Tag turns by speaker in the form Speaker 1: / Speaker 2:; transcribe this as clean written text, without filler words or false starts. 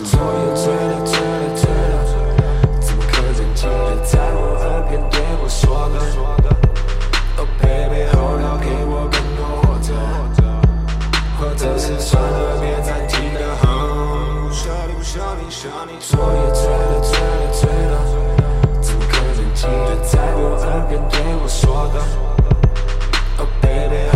Speaker 1: 错也对了，对了，对了，怎么可能记得在我耳边对我说的 Oh baby hold on 给我更多或者是算了别再提了错也对了，对了，对了，怎么可能记得在我耳边对我说的 Oh baby